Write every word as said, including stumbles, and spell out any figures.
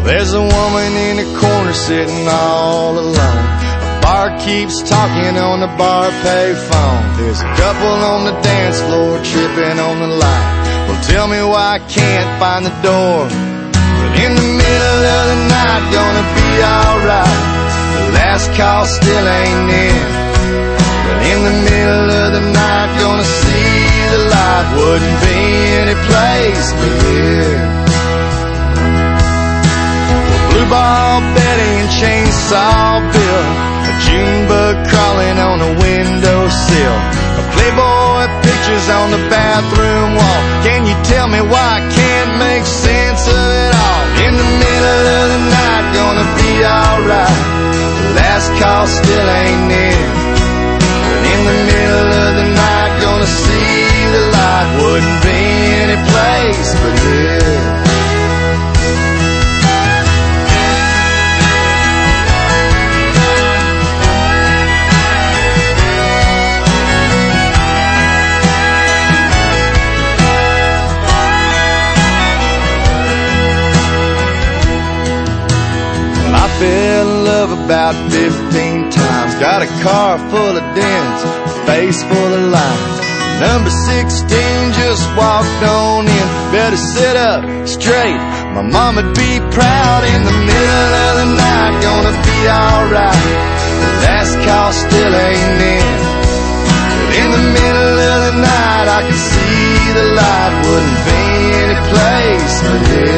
There's a woman in the corner sitting all alone. A bar keeps talking on the bar payphone. There's a couple on the dance floor tripping on the light. Well, tell me why I can't find the door. But in the middle of the night, gonna be alright. The last call still ain't in. But in the middle of the night, gonna see the light. Wouldn't be any place but here. Blue ball Betty and Chainsaw Bill, a June bug crawling on a windowsill, a Playboy pictures on the bathroom wall. Can you tell me why I can't make sense of it all? In the middle of the night, gonna be alright. The last call still ain't in. But in the middle of the night, gonna see the light. Wouldn't be any place but here. Fell in love about fifteen times. Got a car full of dents, a face full of lines. Number sixteen just walked on in. Better sit up straight, my mama'd be proud. In the middle of the night, gonna be alright. The last call still ain't in. But in the middle of the night, I can see the light. Wouldn't be any place but here.